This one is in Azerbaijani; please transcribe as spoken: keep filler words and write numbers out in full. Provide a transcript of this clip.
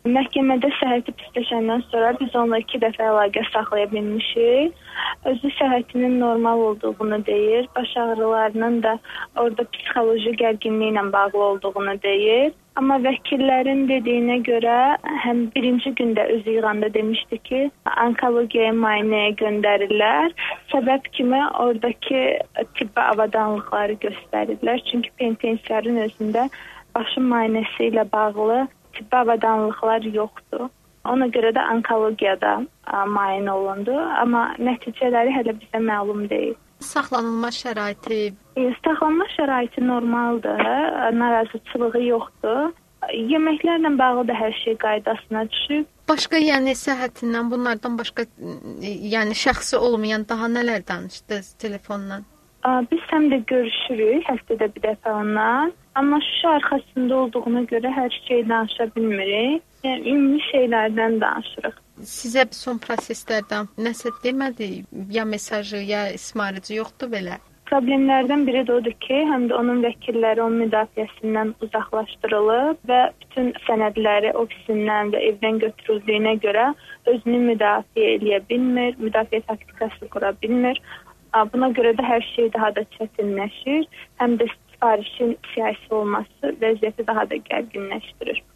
Məhkəmədə səhhəti pisləşəndən sonra biz onunla iki dəfə əlaqə saxlaya bilmişik. Özü səhhətinin normal olduğunu deyir, baş ağrılarının da orada psixoloji gərginliklə bağlı olduğunu deyir. Amma vəkillərin dediyinə görə həm birinci gündə özü yığanda demişdi ki, onkologiyaya müayinəyə göndərirlər. Səbəb kimi oradakı tibbi avadanlıqları göstərirlər. Çünki penitensiarın özündə başın müayinəsi ilə bağlı tibbi avadanlıqlar yoxdur. Ona görə də onkologiyada müayinə olundu, amma nəticələri hələ bizə məlum deyil. Saxlanılma şəraiti? Saxlanma şəraiti normaldır, narazıçılığı yoxdur. Yeməklərlə bağlı da hər şey qaydasına düşüb. Başqa, yəni səhhətindən bunlardan başqa, yəni şəxsi olmayan daha nələr danışdınız telefonla? Biz həm də görüşürük həftədə bir dəfə ondan. Amma şüşə arxasında olduğuna görə hər şey danışa bilmirik. Yəni, ümumi şeylərdən danışırıq. Sizə son proseslərdən nəsə demədi? Ya mesajı, ya ismarıcı yoxdur belə? Problemlərdən biri də odur ki, həm də onun vəkilləri onun müdafiəsindən uzaqlaşdırılıb və bütün sənədləri ofisindən və evdən götürüldüyünə görə özünü müdafiə edə bilmir, müdafiə taktikası qura bilmir. Buna görə də hər şey daha da çətinləşir, həm də sifarişin siyasi olması vəziyyəti daha da gərginləşdirir.